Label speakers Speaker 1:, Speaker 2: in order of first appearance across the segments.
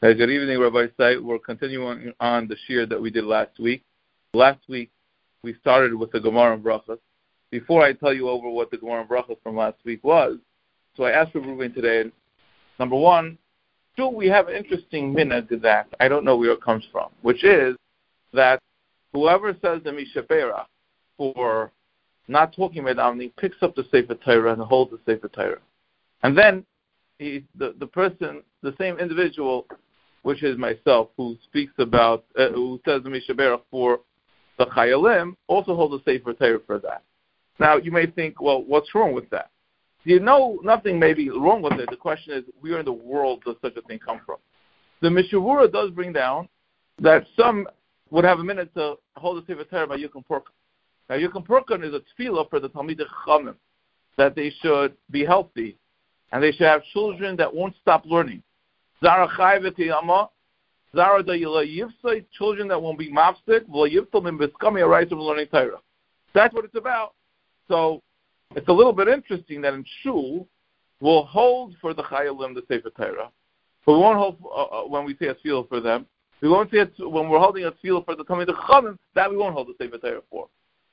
Speaker 1: Good evening, Rabbi Say. We're continuing on the shir that we did last week. Last week, we started with the Gemara and Brachos. Before I tell you over what the Gemara and Brachos from last week was, so I asked Reuven today, number one, do we have an interesting minhag that I don't know where it comes from, which is that whoever says the Mishabera for not talking about davening picks up the Sefer Torah and holds the Sefer Torah. And then the person, the same individual, which is myself, who speaks about, who says the Mishabera for the Chayalim, also holds the Sefer Torah for that. Now, you may think, well, what's wrong with that? You know, nothing may be wrong with it. The question is, where in the world does such a thing come from? The Mishavura does bring down that some would have a minute to hold the Sefer Torah by Yukim Purkan. Now, Yukim Purkan is a tefillah for the Talmidei Chachamim, that they should be healthy, and they should have children that won't stop learning. Zara Chai v'tiyama, Zara da yila yivsai, children that won't be mafsik, v'la yivtal min b'skami, a right from learning Torah. That's what it's about. So, it's a little bit interesting that in Shul, we'll hold for the Chayalim the Sefer Torah, but we won't hold when we say a tefillah for them. We won't say it when we're holding a tefillah for the Talmidei Chachamim, that we won't hold the Sefer Torah for.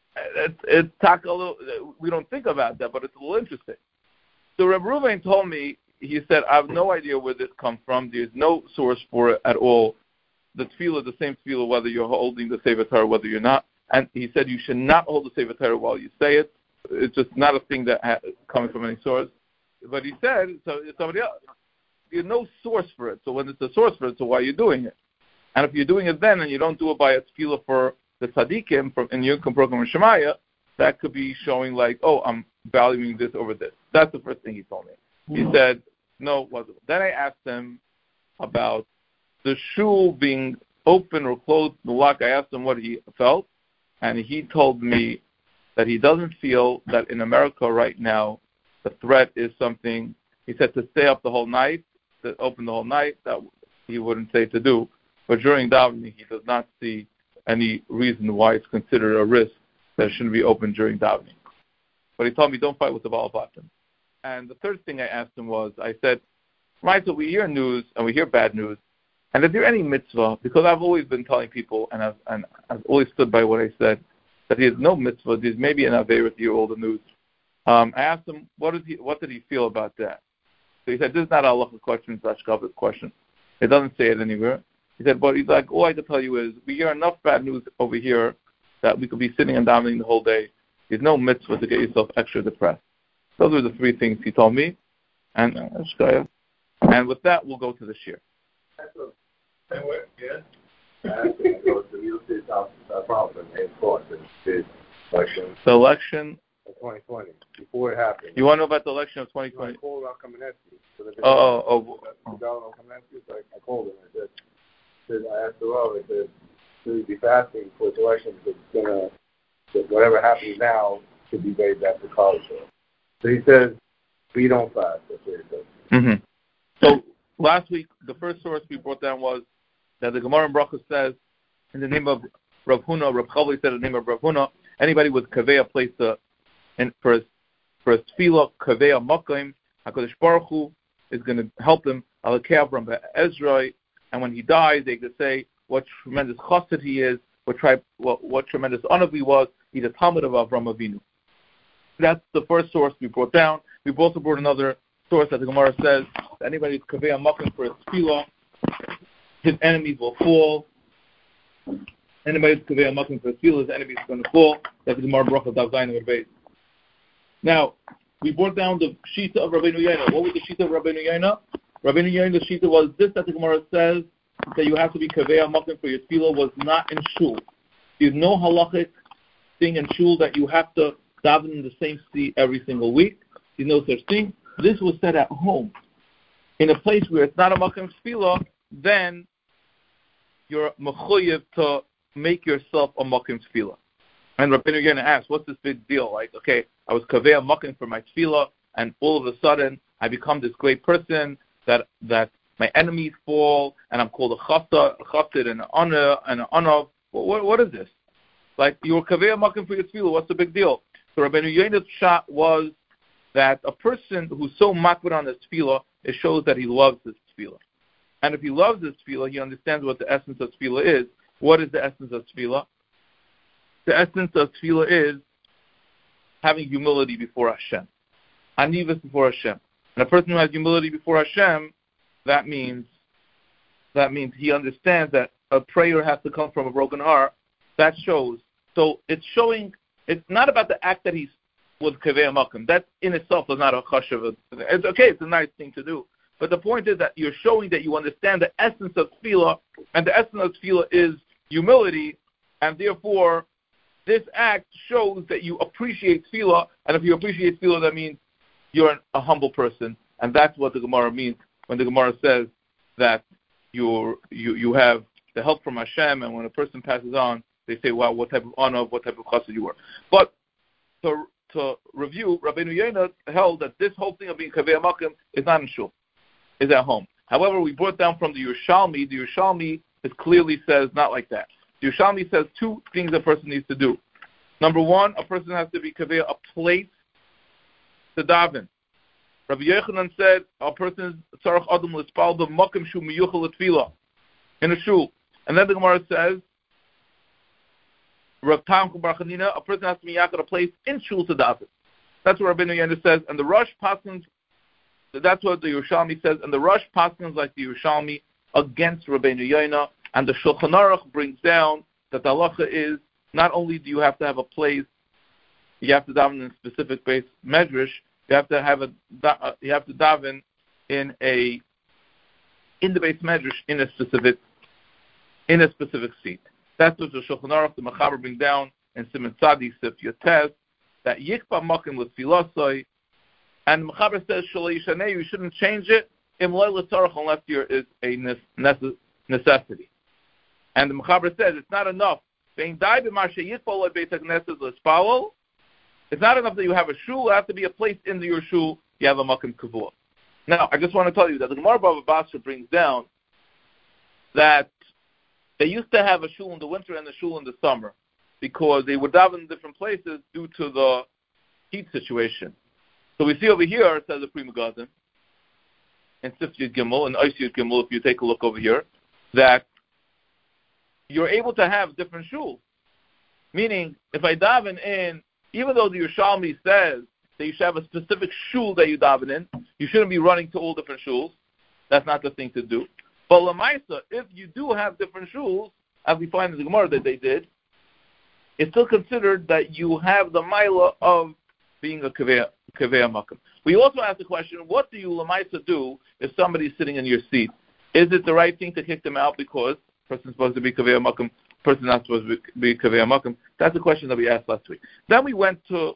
Speaker 1: We don't think about that, but it's a little interesting. So Reb Reuven told me, he said, I have no idea where this comes from. There's no source for it at all. The tefillah, the same tefillah, whether you're holding the Sefer Torah, whether you're not. And he said you should not hold the Sefer Torah while you say it. It's just not a thing that coming from any source. But he said, so somebody else, there's no source for it. So when it's a source for it, so why are you doing it? And if you're doing it then and you don't do it by a tefillah for the tzaddikim in Yukim Purkan and Shemaya, that could be showing like, oh, I'm valuing this over this. That's the first thing he told me. He said, no, it wasn't. Then I asked him about the shul being open or closed, the lock. I asked him what he felt, and he told me that he doesn't feel that in America right now the threat is something, he said, to stay up the whole night, to open the whole night, that he wouldn't say to do. But during davening, he does not see any reason why it's considered a risk that it shouldn't be open during davening. But he told me, don't fight with the Baal Bottom. And the third thing I asked him was, I said, Michael, we hear news and we hear bad news, and is there any mitzvah, because I've always been telling people, and I've always stood by what I said, that there's no mitzvah, there's maybe an aveirah to hear all the news. I asked him, what did he feel about that? So he said, this is not a halacha question, it's a Shabbos question. It doesn't say it anywhere. He said, but he's like, all I can tell you is, we hear enough bad news over here that we could be sitting and davening the whole day. There's no mitzvah to get yourself extra depressed. Those are the three things he told me. And with that, we'll go to the shir. The election
Speaker 2: of 2020, before it happened.
Speaker 1: You want to know about the election of 2020?
Speaker 2: I called on Kamenetsky. I called him. I asked the I said, should we be fasting for this election because it's going to, whatever happens now should be made back to college. So he says, we don't fast. That's what he said.
Speaker 1: Mm-hmm. So last week, the first source we brought down was that the Gemara in Brachos says, in the name of Rav Huna, Rav Chavli said in the name of Rav Huna, anybody with kaveya placed for his tefillah, kaveya makim, HaKadosh Baruch Hu is going to help him, Alakei Avram Ezra, and when he dies, they could say what tremendous chassid he is, what tremendous honor he was. He's a Talmud of Avram Avinu. That's the first source we brought down. We've also brought another source that the Gemara says that anybody who's kaveya makim for his tefillah, his enemies will fall. Anybody who's kaveya makim for his tefillah, his enemies are going to fall. That's the Gemara Brachos Daf Zayin Amud Beis. Now, we brought down the Shita of Rabbeinu Yaina. What was the Shita of Rabbeinu Yaina? Rabbeinu Yaina's Shita was this, that the Gemara says that you have to be kaveya makim for your tefillah was not in shul. There's no halachic thing in shul that you have to daven in the same seat every single week. There's no such thing. This was said at home. In a place where it's not a makim tefillah, then you're mechuyev to make yourself a makim tefillah. And Rabbeinu Yaina asked, what's this big deal? Like, okay, I was kaveya makim for my tefillah, and all of a sudden I become this great person that my enemies fall, and I'm called a chassid and an honor. What is this? Like, you were kaveya makim for your tefillah. What's the big deal? So Rabbeinu Yaina's shot was that a person who's so makbid on his tefillah, it shows that he loves his tefillah. and if he loves this tefillah, he understands what the essence of tefillah is. What is the essence of tefillah? The essence of tefillah is having humility before Hashem. Anivus before Hashem. And a person who has humility before Hashem, that means he understands that a prayer has to come from a broken heart. That shows. So it's showing, it's not about the act that he's with Kaveh Makam. That in itself is not a chashav. It's okay, it's a nice thing to do. But the point is that you're showing that you understand the essence of tefillah, and the essence of tefillah is humility, and therefore this act shows that you appreciate tefillah, and if you appreciate tefillah, that means you're a humble person, and that's what the Gemara means when the Gemara says that you have the help from Hashem, and when a person passes on, they say, wow, what type of honor, what type of chassid you were. But to review, Rabbeinu Yonah held that this whole thing of being Kaveh Makim is not in shul, is at home. However, we brought down from the Yerushalmi. The Yerushalmi clearly says not like that. The Yerushalmi says two things a person needs to do. Number one, a person has to be Kaveh a place to daven. Rabbi Yochanan said a person is tzarech adam l'spal b'makom shu miyuchel l'tefillah in a shul. And then the Gemara says, Rav Tam Bar Chanina, a person has to be yakad a place in shul to daven. That's what Rabbeinu Yonah says. And the Rosh Paskins, that's what the Yerushalmi says. And the Rosh Paskins, like the Yerushalmi, against Rabbeinu Yonah. And the Shulchan Aruch brings down that the halacha is not only do you have to have a place, you have to daven in a specific base medrash. You have to daven in the base medrash in a specific seat. That's what the Shulchan Aruch, the Mechaber, bring down in Siman Tzadi Sif Yotes, that Yikpa Makim with Filosoi, and the Mechaber says Shalei Yishanei, you shouldn't change it unless there is a necessity. And the Mechaber says it's not enough. It's not enough that you have a shul. It has to be a place in your shul. You have a makom kavua. Now, I just want to tell you that the Gemara Bava Basra brings down that they used to have a shul in the winter and a shul in the summer because they would daven in different places due to the heat situation. So we see over here, it says the Pri Megadim, in Sif Yud Gimel, and Ois Yud Gimel, if you take a look over here, that you're able to have different shuls. Meaning, if I daven in, even though the Yerushalmi says that you should have a specific shul that you daven in, you shouldn't be running to all different shuls. That's not the thing to do. But Lamaisa, if you do have different shuls, as we find in the Gemara that they did, it's still considered that you have the Maila of being a Kaveh Makam. We also ask the question, what do you Lamaisa do if somebody's sitting in your seat? Is it the right thing to kick them out because the person's supposed to be Kaveh Makam, person not supposed to be Kaveh Makam? That's the question that we asked last week. Then we went to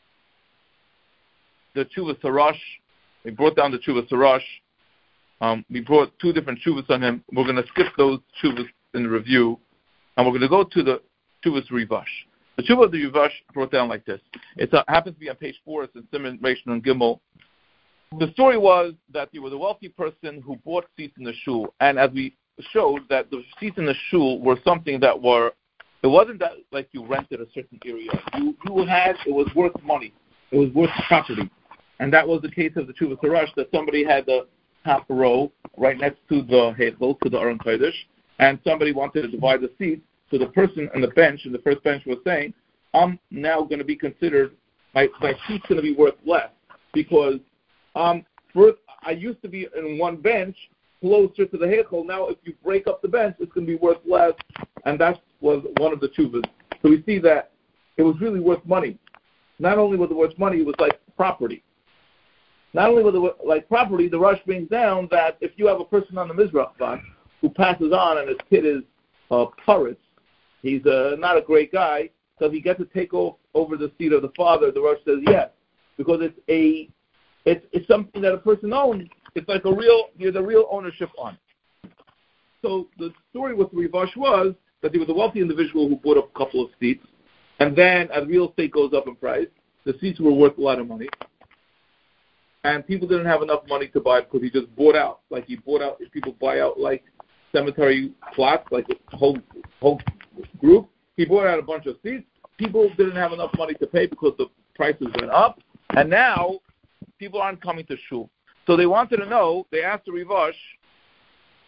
Speaker 1: the Chuvas Harash. We brought down the Chuvas Harash. We brought two different Chuvas on him. We're going to skip those Chuvas in the review, and we're going to go to the Chuvas Rivash. The Chuvas of the Rivash brought down like this. It happens to be on page 4. It's in Siman Rishon and Gimel. The story was that there was a wealthy person who bought seats in the shul, and as we showed that the seats in the shul were something that were, it wasn't that like you rented a certain area. It was worth money. It was worth property. And that was the case of the Chuvas Harash, that somebody had the half row right next to the Heichel, to the Aron Kodesh, and somebody wanted to divide the seats. So the person on the bench, and the first bench was saying, I'm now going to be considered, my seat's going to be worth less, because first, I used to be in one bench closer to the Heichel. Now if you break up the bench, it's going to be worth less, and that was one of the Chuvas. So we see that it was really worth money. Not only was it worth money, it was like property. Not only was it like property, the Rush brings down that if you have a person on the Mizrach box who passes on and his kid is Puritz, he's not a great guy, does he get to take over the seat of the father? The Rush says yes, because it's something that a person owns. It's like there's a real ownership on it. So the story with Rivash was that there was a wealthy individual who bought up a couple of seats, and then as real estate goes up in price, the seats were worth a lot of money. And people didn't have enough money to buy because he just bought out. Like he bought out, if people buy out like cemetery plots, like a whole group, he bought out a bunch of seats. People didn't have enough money to pay because the prices went up. And now people aren't coming to shul. So they wanted to know, they asked the Rivash,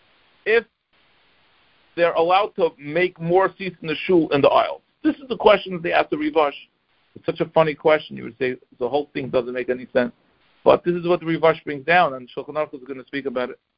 Speaker 1: if they're allowed to make more seats in the shul in the aisles. This is the question that they asked the Rivash. It's such a funny question. You would say the whole thing doesn't make any sense. But this is what the Rivash brings down, and Shulchan Aruch is going to speak about it.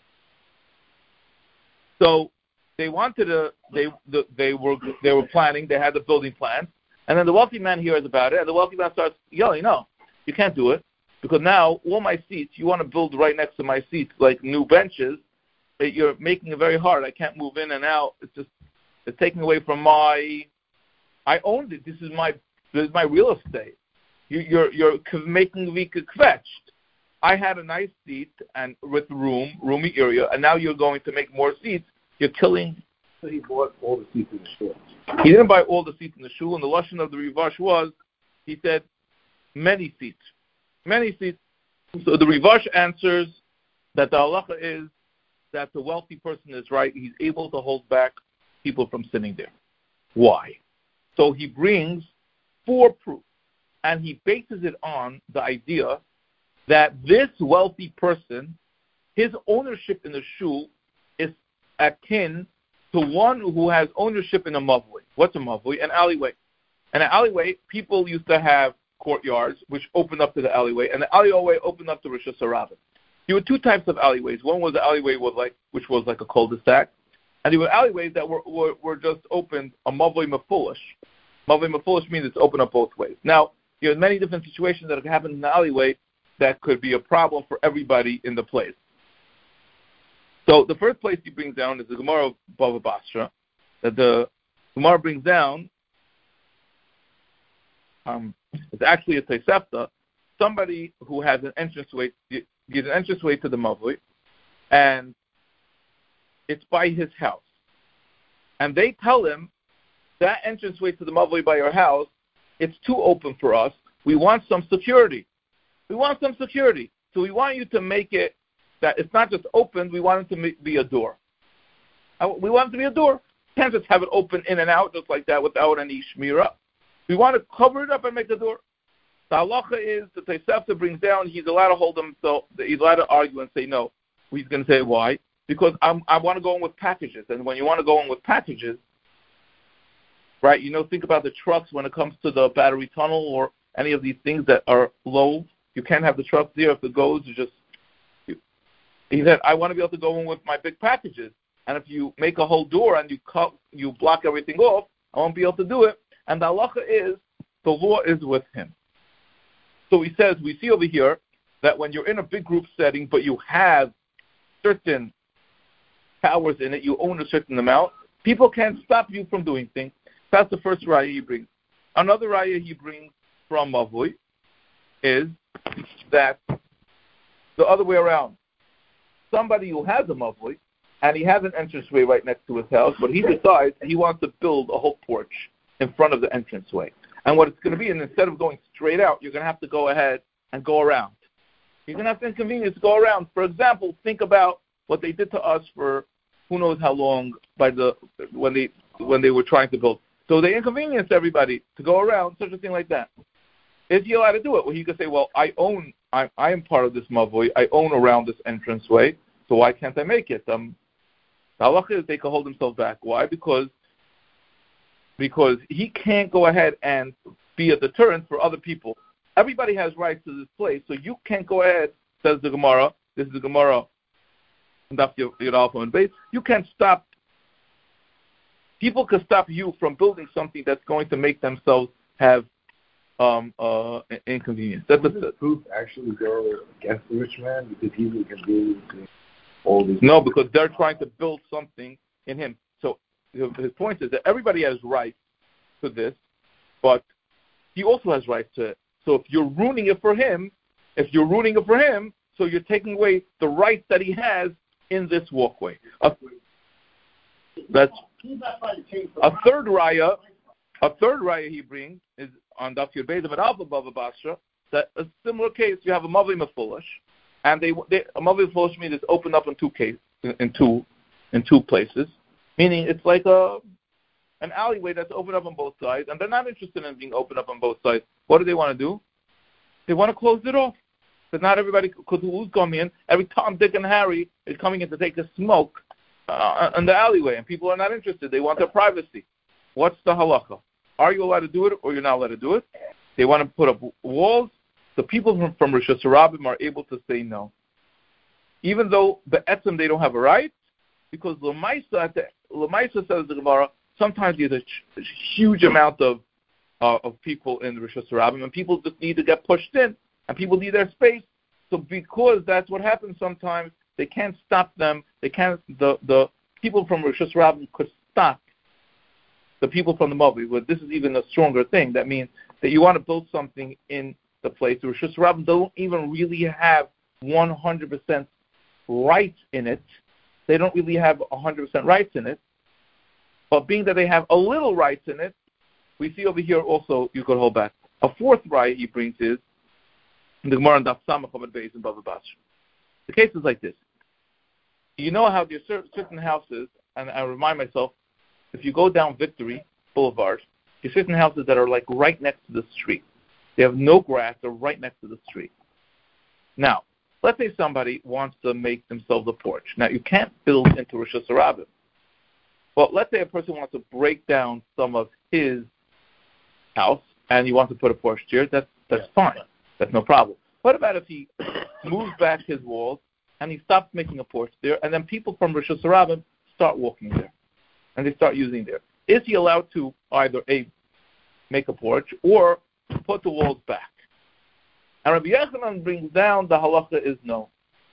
Speaker 1: So they wanted to, they were planning, they had the building plans, and then the wealthy man hears about it, and the wealthy man starts yelling, no, you can't do it, because now all my seats, you want to build right next to my seats, like new benches, you're making it very hard. I can't move in and out. It's taking away from I owned it. This is my real estate. You're making me kvetched. I had a nice seat and with roomy area, and now you're going to make more seats. You're killing.
Speaker 2: So he bought all the seats in the shul.
Speaker 1: He didn't buy all the seats in the shul, and the lashon of the Rivash was, he said, many seats. Many seats. So the Rivash answers that the halacha is that the wealthy person is right. He's able to hold back people from sitting there. Why? So he brings 4 proofs, and he bases it on the idea that this wealthy person, his ownership in the shul is akin to one who has ownership in a mavui. What's a mavui? An alleyway. And an alleyway, people used to have courtyards which opened up to the alleyway, and the alleyway opened up to Rosh Hashanah. There were 2 types of alleyways. One was the alleyway which was like a cul-de-sac, and there were alleyways that were just opened a mavui mefulish. Mavui mefulish means it's open up both ways. Now, there are many different situations that could happen in the alleyway that could be a problem for everybody in the place. So the first place he brings down is the Gemara of Bava Basra, that the Gemara brings down. It's actually a Tosefta. Somebody who has an entranceway, gives an entranceway to the Mavui, and it's by his house. And they tell him, that entranceway to the Mavui by your house, it's too open for us. We want some security. We want some security. So we want you to make it that it's not just open, we want it to be a door. We want it to be a door. You can't just have it open in and out just like that without any shmirah. We want to cover it up and make a door. The halacha is, the Tosefta brings down, he's allowed to hold himself, he's allowed to argue and say no. He's going to say why? Because I want to go in with packages. And when you want to go in with packages, right, think about the trucks when it comes to the battery tunnel or any of these things that are low. You can't have the trucks there. If it goes, he said, I want to be able to go in with my big packages. And if you make a whole door and you block everything off, I won't be able to do it. And the halacha is, the law is with him. So he says, we see over here that when you're in a big group setting, but you have certain powers in it, you own a certain amount, people can't stop you from doing things. That's the first raya he brings. Another raya he brings from Mavui is that the other way around. Somebody who has a Mavui, and he has an entranceway right next to his house, but he decides he wants to build a whole porch in front of the entranceway. And what it's going to be, and instead of going straight out, you're going to have to go ahead and go around. You're going to have to inconvenience to go around. For example, think about what they did to us for who knows how long when they were trying to build. So they inconvenienced everybody to go around, such a thing like that. Is he allowed to do it? Well, he could say, well, I am part of this mavui. I own around this entranceway, so why can't I make it? The halacha is they can hold himself back. Why? Because he can't go ahead and be a deterrent for other people. Everybody has rights to this place, so you can't go ahead, says the Gemara. This is the Gemara. You can't stop. People can stop you from building something that's going to make themselves have inconvenience. That's
Speaker 2: the proof actually go against the rich man because he can do all these.
Speaker 1: No, because they're trying to build something in him. So his point is that everybody has rights to this, but he also has rights to it. So if you're ruining it for him, so you're taking away the rights that he has in this walkway. That's a third raya. A third raya he brings is on Daf Yud Beis of Alpha Bava Basra. That a similar case, you have a mavui mefulish, and a mavui mefulish means it's opened up in two places, meaning it's like an alleyway that's opened up on both sides, and they're not interested in being opened up on both sides. What do they want to do? They want to close it off. Because not everybody, because who's coming in? Every Tom, Dick, and Harry is coming in to take a smoke in the alleyway, and people are not interested. They want their privacy. What's the halacha? Are you allowed to do it, or you're not allowed to do it? They want to put up walls. The people from Rosh Hashanah are able to say no, even though be'etzem they don't have a right, because L'maisa says the Gemara. Sometimes there's a huge amount of people in Rosh Hashanah, and people just need to get pushed in, and people need their space. So because that's what happens sometimes, they can't stop them. They can't. The people from Rosh Hashanah could stop the people from the Moavi. But this is even a stronger thing. That means that you want to build something in the place. The Rosh Hashanah don't even really have 100% rights in it. They don't really have 100% rights in it. But being that they have a little rights in it, we see over here also you could hold back. A fourth right he brings is the Gemara and Daf Samach Amud Beis in Bava Basra. The case is like this. You know how there's certain houses, and I remind myself, if you go down Victory Boulevard, there's certain houses that are like right next to the street. They have no grass, they're right next to the street. Now, let's say somebody wants to make themselves a porch. Now, you can't build into Rosh Hashanah. But let's say a person wants to break down some of his house, and he wants to put a porch here. That's fine. That's no problem. What about if he moves back his walls and he stops making a porch there, and then people from Rosh Hashanah start walking there, and they start using there? Is he allowed to either make a porch or put the walls back? And Rabbi Yochanan brings down the halacha is no.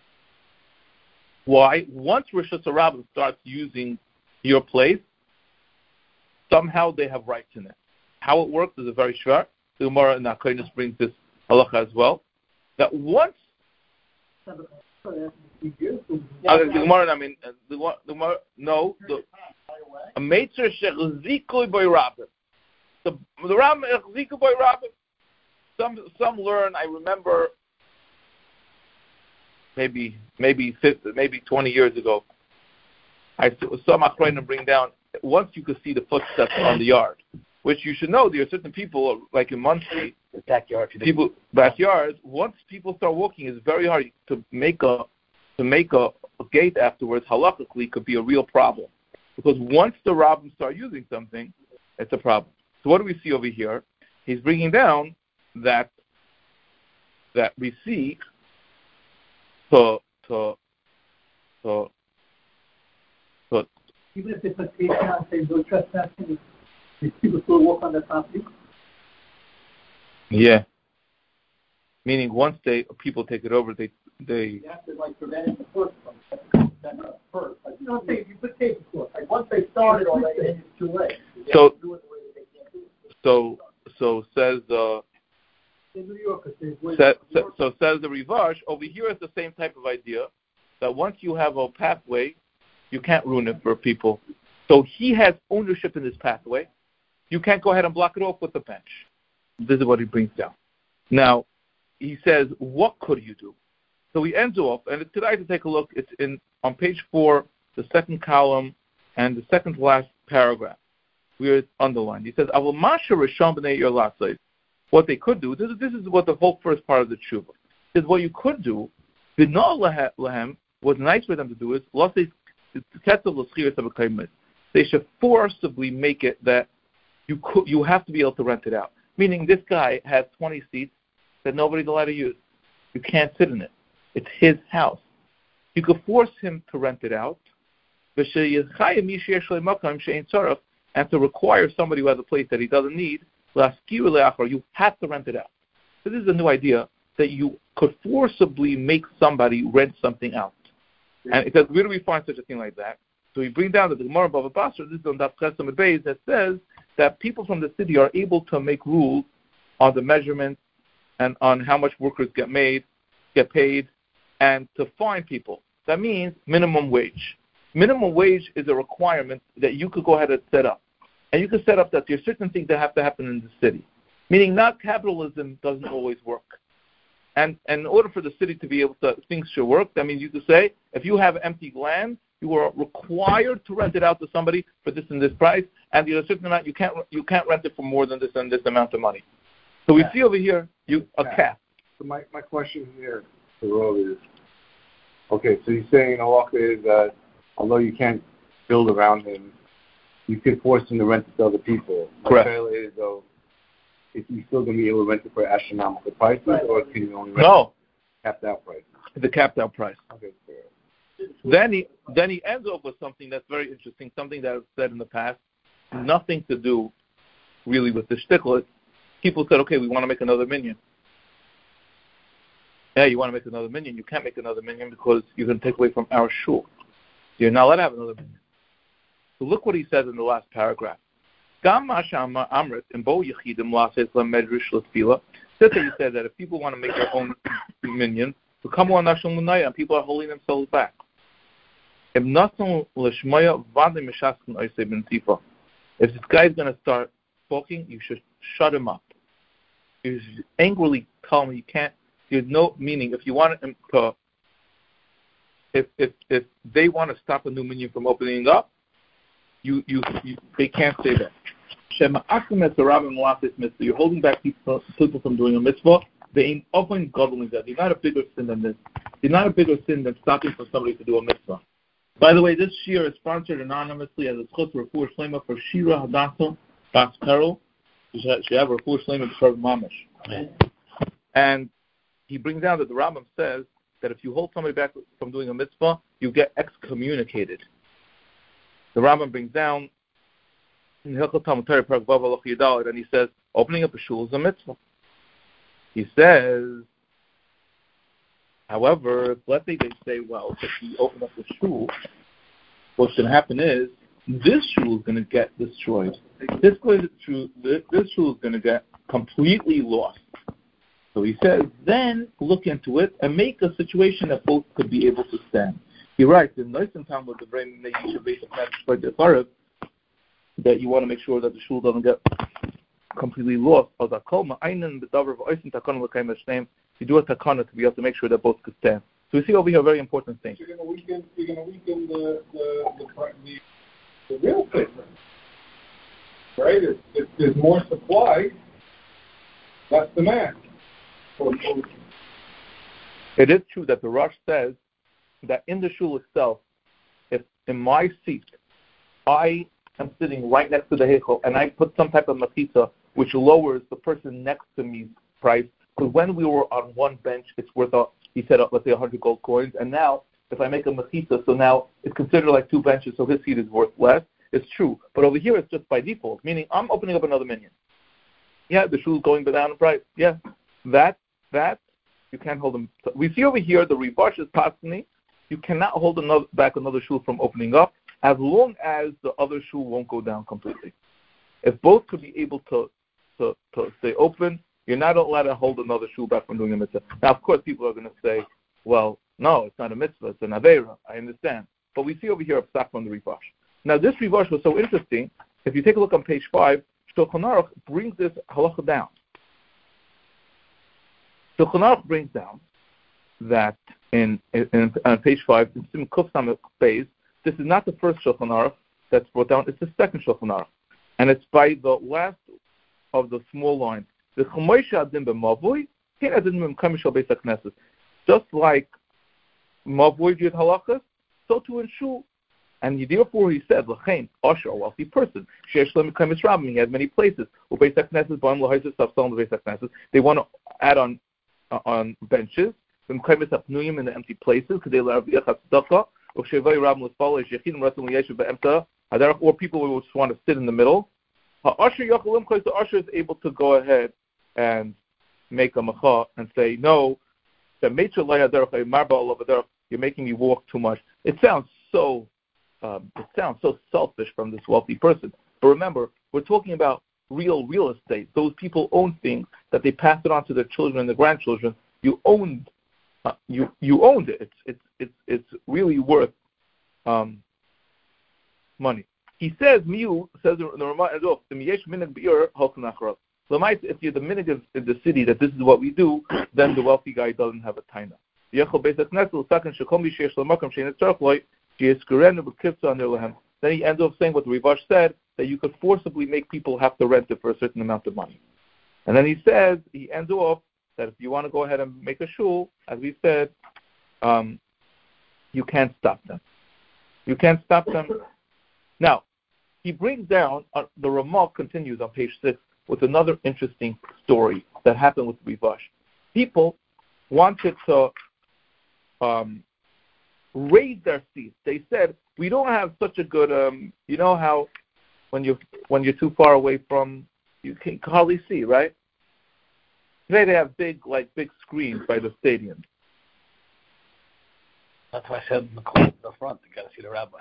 Speaker 1: Why? Once Rosh Hashanah starts using your place, somehow they have rights in it. How it works is a very shvar. The Gemara in Akonis brings this halacha as well. That once the Gemara, a Meitzer shechzikui boy rabbi. The Ram echzikui boy rabbi. Some learn. I remember maybe 20 years ago, I saw my friend bring down. Once you could see the footsteps on the yard, which you should know, there are certain people like in Muncie, backyards. Once people start walking, it's very hard to make a gate afterwards. Halakhically, could be a real problem because once the rabbis start using something, it's a problem. So what do we see over here? He's bringing down that we see
Speaker 3: even if it's a case and say no trespassing, if people still walk on the property?
Speaker 1: Yeah. Meaning once people take it over, they
Speaker 3: You have to prevent it the first one. First. Like, if you put tape before, like once they started already, it's too late.
Speaker 1: So says
Speaker 3: in New York,
Speaker 1: so says the Rivash, over here is the same type of idea, that once you have a pathway, you can't ruin it for people. So he has ownership in this pathway. You can't go ahead and block it off with a bench. This is what he brings down. Now, he says, what could you do? So he ends off, and today to take a look, it's on page 4, the second column, and the second to last paragraph. We're underlined. He says, what they could do, this is what the whole first part of the tshuva is. What you could do, what's nice for them to do is, they should forcibly make it that you have to be able to rent it out. Meaning this guy has 20 seats that nobody's allowed to use. You can't sit in it. It's his house. You could force him to rent it out, and to require somebody who has a place that he doesn't need, you have to rent it out. So this is a new idea that you could forcibly make somebody rent something out. And it says, where do we find such a thing like that? So we bring down the Gemara Bava Basra, this is on Daf Ches Amud Beis, that says that people from the city are able to make rules on the measurements and on how much workers get paid, and to fine people. That means minimum wage. Minimum wage is a requirement that you could go ahead and set up. And you can set up that there are certain things that have to happen in the city. Meaning not capitalism doesn't always work. And in order for the city to be able to, things should work, that means you could say, if you have empty land, you are required to rent it out to somebody for this and this price, and there's a certain amount, you can't rent it for more than this and this amount of money. So we see over here, a cap.
Speaker 2: So my question here to Rob is, okay, so you're saying halacha is that although you can't build around him, you could force him to rent it to other people.
Speaker 1: Correct.
Speaker 2: My trailer is, though, is he still going to be able to rent it for astronomical prices, or can you only rent it capped out price?
Speaker 1: The capped out price.
Speaker 2: Okay, fair.
Speaker 1: Then he ends up with something that's very interesting, something that I've said in the past, nothing to do really with the shtickle. People said, okay, we want to make another minion. Yeah, you want to make another minion. You can't make another minion because you're going to take away from our shul. You're not allowed to have another minion. So look what he says in the last paragraph. Gam Mashama Amrit and Bo Yechidim Lases La Medrash Latfila. He said that if people want to make their own minions, so come on Nashon Lunaya, and people are holding themselves back. If this guy's going to start talking, you should shut him up. You should angrily tell him you can't. There's no meaning. If you want him to, if they want to stop a new minion from opening up, they can't say that. You're holding back people from doing a mitzvah. They ain't open gobbling that. You're not a bigger sin than this. You're not a bigger sin than stopping for somebody to do a mitzvah. By the way, this year is sponsored anonymously as a Tzchut Refuah Shlema for Shira Hadassah Bas Perel. She have a Refuah Shlema for Mamish. And he brings down that the Rambam says that if you hold somebody back from doing a mitzvah, you get excommunicated. The Rambam brings down in Hilchot Talmud Torah Perek Vav Halacha Yudaled, and he says opening up a shul is a mitzvah. He says, however, let's say they say, well, if you open up the shul, what's going to happen is this shul is going to get destroyed. This shul is going to get completely lost. So he says, then look into it and make a situation that both could be able to stand. He writes in Noisim Talmud the brain that you want to make sure that the shul doesn't get completely lost. You do a takana to be able to make sure that both could stand. So we see over here a very important thing.
Speaker 3: You're going to weaken the real estate, right? If there's more supply, less demand.
Speaker 1: It is true that the Rosh says that in the shul itself, if in my seat I am sitting right next to the heichal and I put some type of machitza which lowers the person next to me's price, because when we were on one bench, it's worth, he said, let's say 100 gold coins, and now if I make a machitza, so now it's considered like two benches, so his seat is worth less. It's true, but over here it's just by default, meaning I'm opening up another minion. Yeah, the shul is going down in price. Yeah, that you can't hold them. We see over here the Rivash is pasni. You cannot hold back another shul from opening up as long as the other shul won't go down completely. If both could be able to stay open, you're not allowed to hold another shul back from doing a mitzvah. Now, of course, people are going to say, well, no, it's not a mitzvah, it's an aveira. I understand. But we see over here a psak from the Rivash. Now, this Rivash was so interesting. If you take a look on page 5, Shulchan Aruch brings this halacha down. Shulchan Aruch brings down that on page 5, in Sim Kuf Samech Beis, this is not the first Shulchan Aruch that's brought down, it's the second Shulchan Aruch. And it's by the last of the small line. The Chumaysha Adim B'Mavui, Ken Adim B'Mkam Shal Beis HaKnesses. Just like Mavui did halachas, so too in Shul. And therefore he said, L'chein, Asher, a wealthy person, Sheyesh Lo Mekayim Yisrabim, he had many places. U'Beis HaKnesses, Ba'am L'Haisus, Tavsal Beis HaKnesses. They want to add on benches, B'Mkayim Yisrabim in the empty places, K'dei L'Arviach HaTzedakah, U'Shevay Rabim L'Spal, Yechidim Ratzim L'Yeshu B'Emta, or people who just want to sit in the middle. Usher Yachalim, because the usher is able to go ahead and make a macha and say, no, you're making me walk too much. It sounds so selfish from this wealthy person. But remember, we're talking about real estate. Those people own things that they pass it on to their children and their grandchildren. You owned it. It's really worth money. He says, Miu says in the Ramah Azov, if you're the minig in the city that this is what we do, then the wealthy guy doesn't have a taina. Then he ends up saying what the Rivash said, that you could forcibly make people have to rent it for a certain amount of money. And then he ends off that if you want to go ahead and make a shul, as we said, you can't stop them. You can't stop them. Now, he brings down, the Ramah continues on page 6 with another interesting story that happened with Rivash. People wanted to raise their seats. They said, we don't have such a good, you know how when you're too far away from, you can hardly see, right? Today they have big screens by the stadium.
Speaker 4: That's why I said in the front, you got to see the rabbi.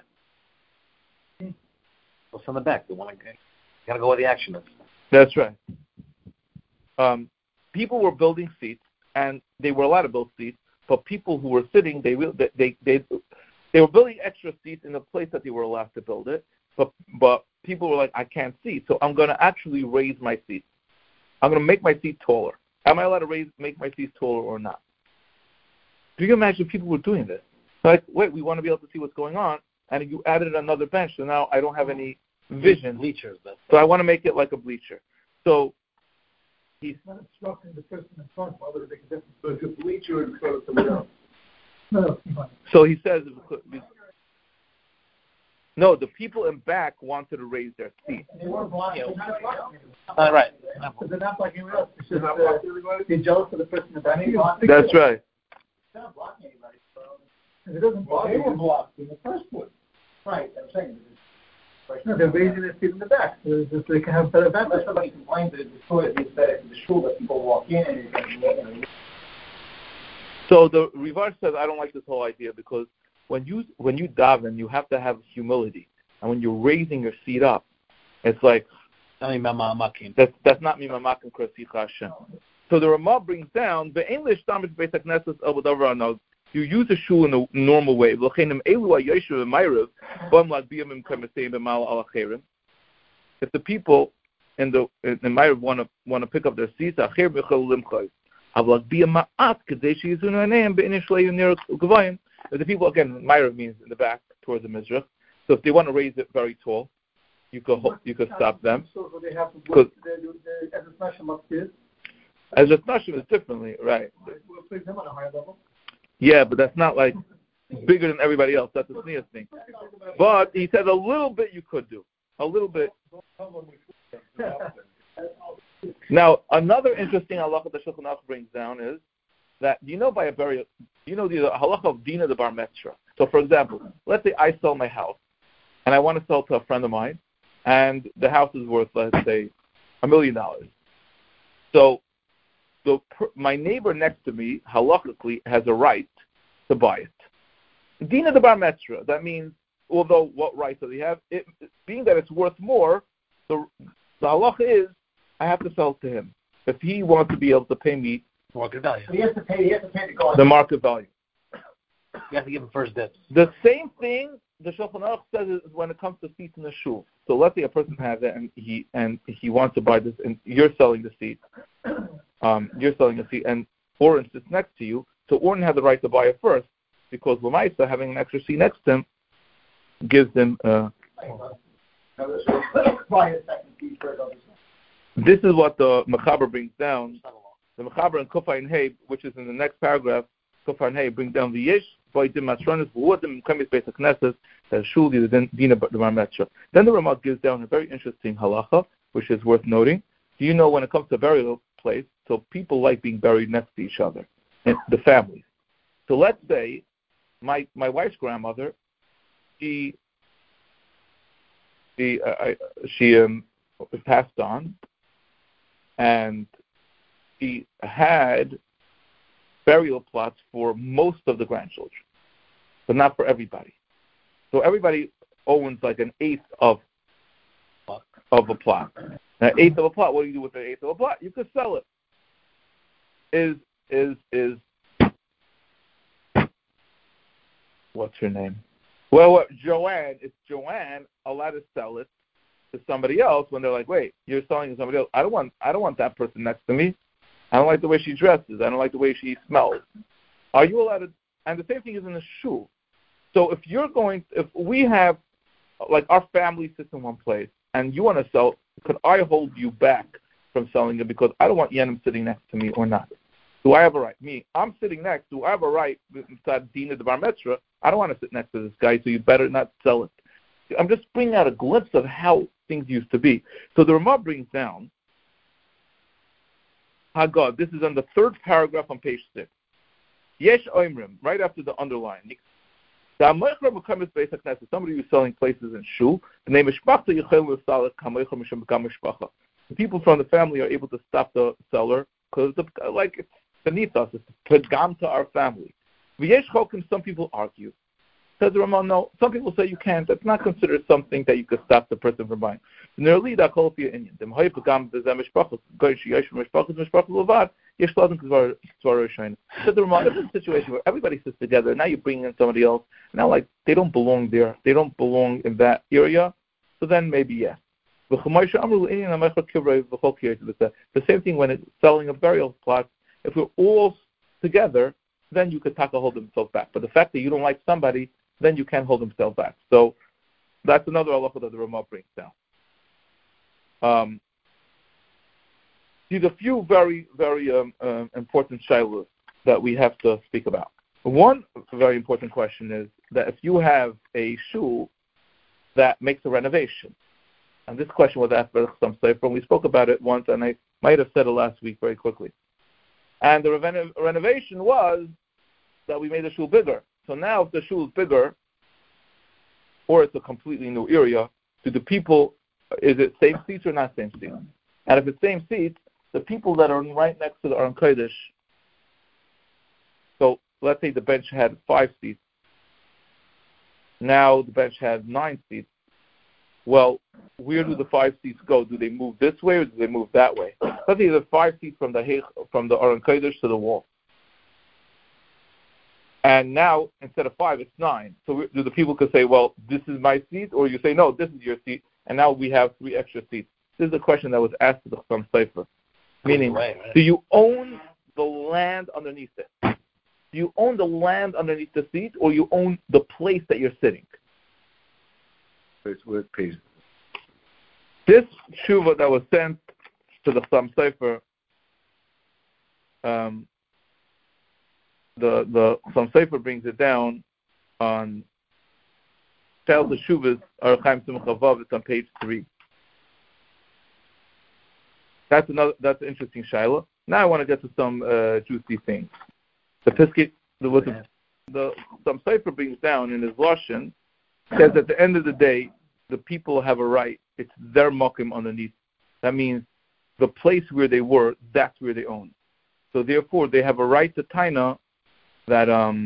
Speaker 4: What's on the back? You got to go where the action is.
Speaker 1: That's right. People were building seats, and they were allowed to build seats, but people who were sitting, they were building extra seats in the place that they were allowed to build it, but people were like, I can't see, so I'm going to actually raise my seat. I'm going to make my seat taller. Am I allowed to make my seat taller or not? Do you imagine people were doing this? Like, wait, we want to be able to see what's going on, and you added another bench, so now I don't have any vision.
Speaker 4: Bleachers.
Speaker 1: So I want to make it like a bleacher. So he's
Speaker 3: not obstructing the person in front. Why would it make a difference? But if a bleacher in front of somebody else. No.
Speaker 1: So he says, no, the people in back wanted to raise their seats.
Speaker 3: They weren't blocking.
Speaker 4: Right.
Speaker 3: They're not blocking anyone else. It's just they're jealous of the person in the back.
Speaker 1: That's right.
Speaker 3: It's not blocking anybody. It doesn't block. They were blocked in the first one. Right. I'm saying. No, they're raising their feet in the back so they can have better back. Somebody complained that the toilet is better for the shul that people walk in and it's
Speaker 1: So the Rivar says, I don't like this whole idea because when you daven, you have to have humility, and when you're raising your seat up, it's like that's not mimamakim krasicha Hashem. So the Ramah brings down the English Talmud Beis HaKnesses Avodah Anag. You use a shul in a normal way. If the people in Ma'ariv want to pick up their seats, if the people, again, Ma'ariv means in the back towards the Mizrach. So if they want to raise it very tall, you could stop them.
Speaker 3: So they have to work as a special upstairs.
Speaker 1: As a Nashim is differently, right?
Speaker 3: We'll place them on a higher level.
Speaker 1: Yeah, but that's not like bigger than everybody else. That's a sneer thing. But he said a little bit you could do. A little bit. Now, another interesting halacha that Shulchan Aruch brings down is that, by a burial, the halacha of Dina the Bar Metzra. So, for example, let's say I sell my house, and I want to sell to a friend of mine, and the house is worth, let's say, $1 million. So my neighbor next to me, halachically, has a right to buy it. Dina the Bar Metzra. That means, although what right does he have? Being that it's worth more, the halacha is I have to sell it to him if he wants to be able to pay me
Speaker 4: market value.
Speaker 3: So he has to pay
Speaker 1: the market value.
Speaker 4: You have to give him first dibs.
Speaker 1: The same thing the Shulchan Aruch says is when it comes to seats in the shul. So let's say a person has it and he wants to buy this, and you're selling the seat. You're selling a seat, and Oren sits next to you. So Oren had the right to buy it first because Lamaisa, having an extra seat next to him, gives him. This is what the Mechaber brings down. The Mechaber in Kufayin Hay, which is in the next paragraph, Kufayin Hay, brings down the Yesh Baidim Matronis V'Udim Kamis Beis HaKnesses that Shuli the Dina the Bar Metzra. Then the Ramah gives down a very interesting halacha, which is worth noting. Do you know when it comes to burial place? So people like being buried next to each other, the families. So let's say my wife's grandmother, she passed on, and she had burial plots for most of the grandchildren, but not for everybody. So everybody owns like an eighth of a plot. An eighth of a plot. What do you do with an eighth of a plot? You could sell it. Is what's her name? Well, Joanne. Is Joanne allowed to sell it to somebody else when they're like, wait, you're selling to somebody else? I don't want that person next to me. I don't like the way she dresses. I don't like the way she smells. Are you allowed to? And the same thing is in the shul. So if we have, like, our family sits in one place and you want to sell, could I hold you back from selling it because I don't want Yenim sitting next to me or not? Do I have a right? I'm sitting next. Do I have a right inside Dina the Bar Metzra I don't want to sit next to this guy, so you better not sell it. I'm just bringing out a glimpse of how things used to be. So the Ramah brings down, Hagad, this is on the third paragraph on page 6. Yesh Oimrim, right after the underline. Somebody who's selling places in Shul, the name is the people from the family are able to stop the seller because it's beneath us, it's pegam to our family. Some people argue. Says the Ramah, no, some people say you can't. That's not considered something that you could stop the person from buying. Says the Ramah, if it's a situation where everybody sits together, now you're bringing in somebody else, now like they don't belong there, they don't belong in that area, so then maybe yes. The same thing when it's selling a burial plot. If we're all together, then you could hold himself back. But the fact that you don't like somebody, then you can't hold himself back. So that's another halacha that the Ramah brings down. These are a few very, very important shilas that we have to speak about. One very important question is that if you have a shul that makes a renovation, and this question was asked by some Sefer, and we spoke about it once, and I might have said it last week very quickly. And the renovation was that we made the shul bigger. So now if the shul is bigger, or it's a completely new area, do the people, is it same seats or not same seats? And if it's same seats, the people that are right next to the Aron Kodesh, so let's say the bench had 5 seats. Now the bench has 9 seats. Well, where do the 5 seats go? Do they move this way or do they move that way? Let's say there's 5 seats from the Aron Kodesh to the wall. And now, instead of 5, it's 9. So do the people could say, well, this is my seat? Or you say, no, this is your seat, and now we have 3 extra seats. This is the question that was asked to the Chassam Sofer. Meaning, do you own the land underneath it? Do you own the land underneath the seat, or you own the place that you're sitting?
Speaker 2: It's with peace.
Speaker 1: This tshuva that was sent to the Chassam Sofer, the Chassam Sofer brings it down on Shal Teshuvas Archaim Simcha Vav. It's on page 3. That's an interesting shaila. Now I want to get to some juicy things. The Chassam Sofer brings down in his lashon, says at the end of the day, the people have a right. It's their mokim underneath. That means the place where they were, that's where they own. So therefore, they have a right to taina that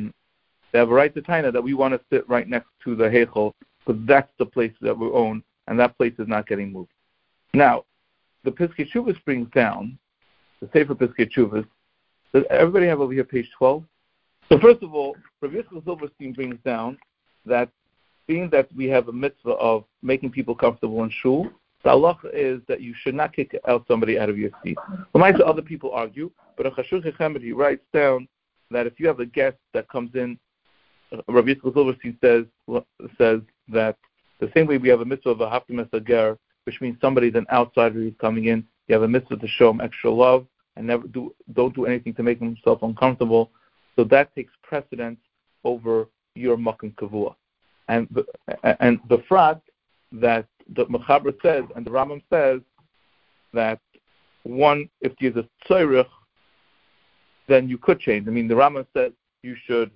Speaker 1: we want to sit right next to the heichal, because that's the place that we own, and that place is not getting moved. Now, the Piskei Teshuvos brings down, the Sefer Piskei Teshuvos. Does everybody have over here page 12? So first of all, Rav Yisrael Silverstein brings down that being that we have a mitzvah of making people comfortable in shul, the halacha is that you should not kick out somebody out of your seat. Other people argue, but a Chashur Chechemet, he writes down that if you have a guest that comes in, Rav Yisrael Silverstein says that the same way we have a mitzvah of a haftim es hager, which means somebody, an outsider who's coming in, you have a mitzvah to show him extra love and don't do anything to make himself uncomfortable. So that takes precedence over your makom kavua. And the frat that the Mechaber says and the Rambam says that one, if there's a tzorich, then you could change. I mean, the Rambam says you should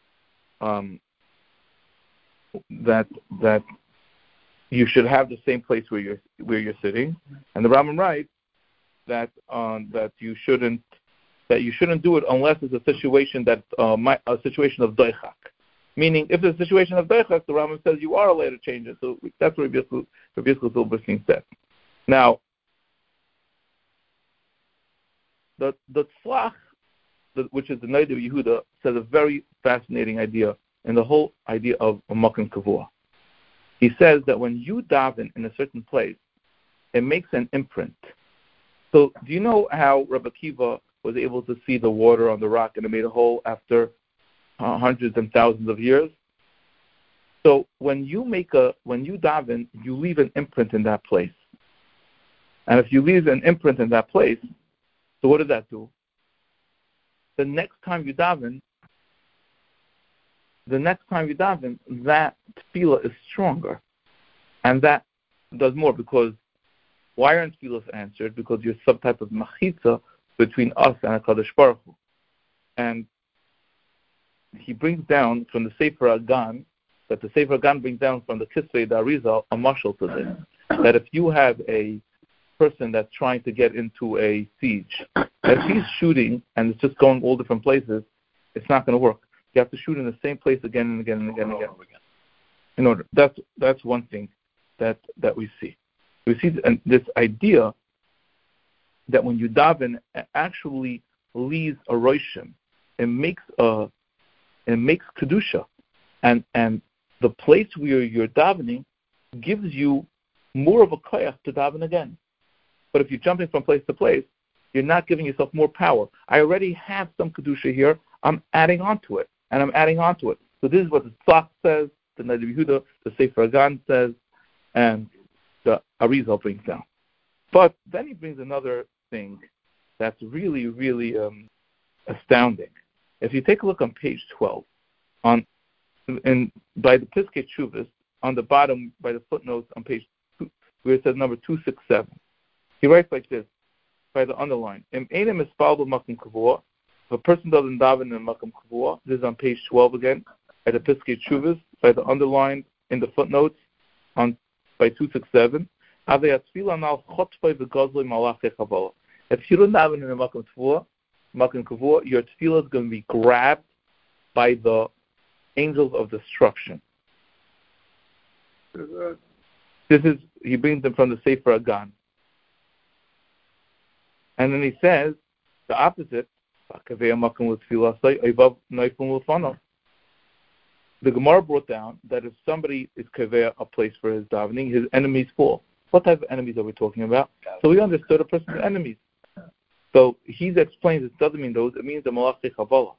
Speaker 1: that you should have the same place where you're sitting, and the Rambam writes that you shouldn't do it unless it's a situation a situation of doichak. Meaning, if it's a situation of doichak, the Rambam says you are allowed to change it. So that's what Rabbi Yisrael Silverstein said. Now, the Tzlach, which is the Noda Yehuda, says a very fascinating idea in the whole idea of a makom kavua. He says that when you daven in a certain place, it makes an imprint. So do you know how Rabbi Akiva was able to see the water on the rock and it made a hole after hundreds and thousands of years? So when you daven, you leave an imprint in that place. And if you leave an imprint in that place, so what does that do? The next time you daven, the next time you daven, that tefillah is stronger. And that does more, because why aren't tefillahs answered? Because you're some type of machitza between us and HaKadosh Baruch Hu. And he brings down from the Sefer Agan, that the Sefer Agan brings down from the Kisvei Arizal a mashal to this, that if you have a person that's trying to get into a siege, if he's shooting and it's just going all different places, it's not going to work. You have to shoot in the same place again and again and again and again. In order. That's one thing that we see. We see this idea that when you daven, it actually leaves a roshim. It makes kedusha, and the place where you're davening gives you more of a koyach to daven again. But if you're jumping from place to place, you're not giving yourself more power. I already have some kedusha here. I'm adding on to it, and I'm adding on to it. So this is what the Tzach says, the Nadi Yehuda, the Sefer Agan says, and the Arizal brings down. But then he brings another thing that's really, really astounding. If you take a look on page 12, by the Piskei Teshuvos, on the bottom, by the footnotes on page 2, where it says number 267, he writes like this, by the underline, if a person doesn't daven in Makam Kavua, this is on page 12 again, by the Piskei Teshuvos, by the underline in the footnotes, by 267, if you don't daven in Makam Kavua, your tefillah is going to be grabbed by the angels of destruction. He brings them from the Sefer Agan. And then he says the opposite. The Gemara brought down that if somebody is kaveya a place for his davening, his enemies fall. What type of enemies are we talking about? So we understood a person's enemies. So he explains it doesn't mean those, it means the Malachei Chavala.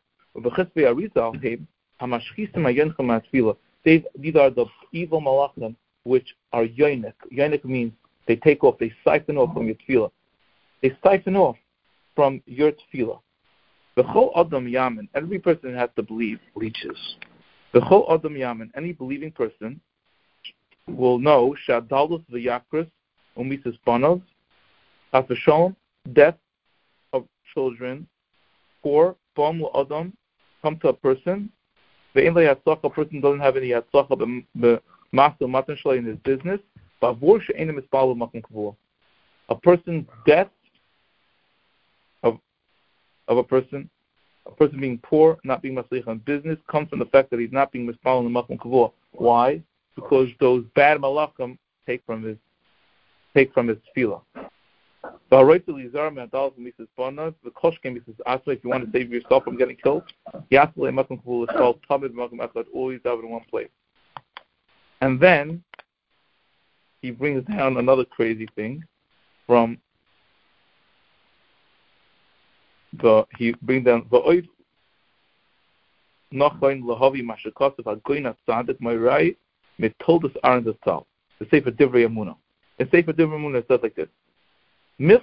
Speaker 1: These are the evil malachim which are yonik. Yonik means they take off, they siphon off from your tefillah. They siphon off from your tefillah. The whole Adam Yamin, every person has to believe, leeches. The whole Adam Yamin, any believing person will know Shadalus v'Yakris u'Mises Banov, Afashalom, death of children, or Bom Adam, come to a person. A person doesn't have any yatzlacha b'masul matan shalei in his business. A person's death of a person being poor, not being masliach in business, comes from the fact that he's not being mispal in the makom kavua. Why? Because those bad malachim take from his tefillah. If you want to save yourself from getting killed, always have it in one place. And then he brings down another crazy thing from he brings down the Sefer Divrei Emunah. The Sefer Divrei Emunah says like this. The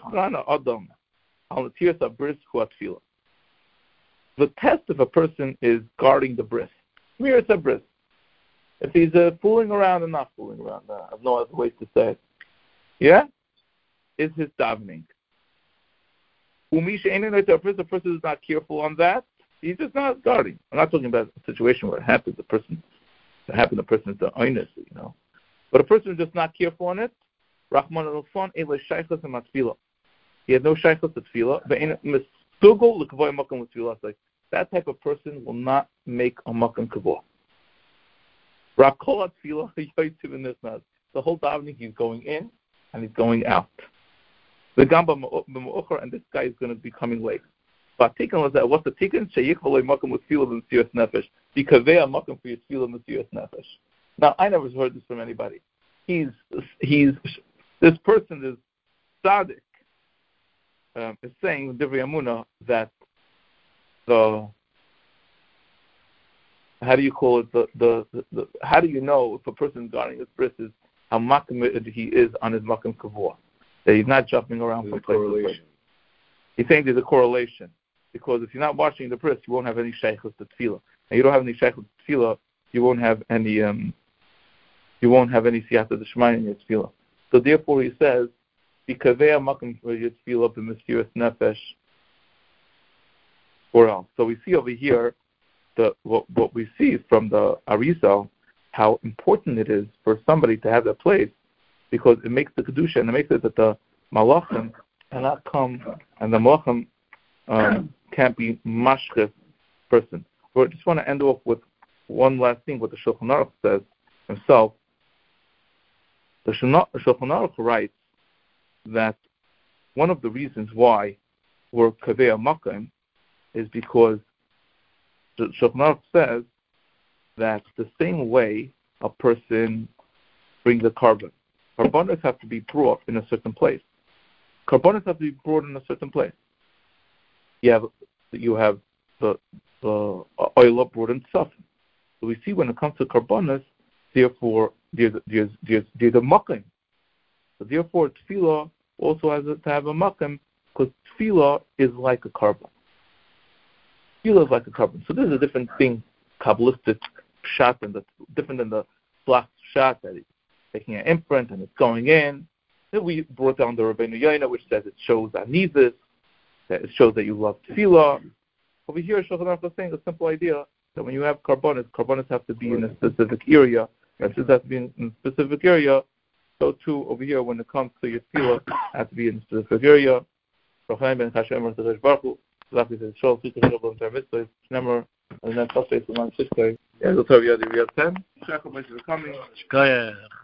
Speaker 1: test if a person is guarding the bris. Here it's a bris. If he's fooling around and not fooling around, I have no other ways to say it. Yeah? Is his davening. If a person is not careful on that, he's just not guarding. I'm not talking about a situation where it happened to the person is the honest, But a person is just not careful on it, Rahman al-Fon, he had no shaykhus to tefillah, but that type of person will not make a makam kavua. The whole davening, he's going in and he's going out. The gamba and this guy is going to be coming late. But taken was that what's the tikkun? Sheyikvalei makam with tefillah and mesiras nefesh. Bikavei makam for your tefillah and mesiras nefesh. Now I never heard this from anybody. This person is tzaddik. Is saying in Divrei Emunah that how do you call it? How do you know if a person guarding his bris is how committed he is on his makam kavua? That he's not jumping around from place to place. He's saying there's a correlation because if you're not watching the bris, you won't have any shaykhus to tefillah, and you don't have any shaykhus to tefillah, you won't have any siyata d'shmaya in your tefillah. So therefore, he says, "Bikavei makom for your tefillah b'mesiras nefesh." Or else. So we see over here what we see from the Arizal, how important it is for somebody to have that place, because it makes the kedusha and it makes it that the malachim cannot come and the malachim can't be mashchis person. But I just want to end off with one last thing. What the Shulchan Aruch says himself. The Shulchan Aruch writes that one of the reasons why we're kavei makom is because the Shulchan Aruch says that the same way a person brings a carbon. Carbonos have to be brought in a certain place. Carbonos have to be brought in a certain place. You have the oil brought in suffer. So we see when it comes to carbonos, therefore there's a makom. So therefore tefillah also has to have a makom, because tefillah is like a carbon. Tefillah is like a carbon. So this is a different thing, Kabbalistic shot, and that's different than the black shot that is taking an imprint and it's going in. Then we brought down the Rabbeinu Yonah, which says it shows anivus, that it shows that you love tefillah. Over here, Shulchan Aruch is saying a simple idea that when you have carbonos have to be in a specific area, and since it has to be in a specific area, so too over here when it comes to your tefillah, it has to be in a specific area. Exactly, says Shol Fikr Shabbat Mitzvah. Never, and then Tasei Suman Shishkei. Yeah, the Torah Yadi Riyad 10. Shekha, coming.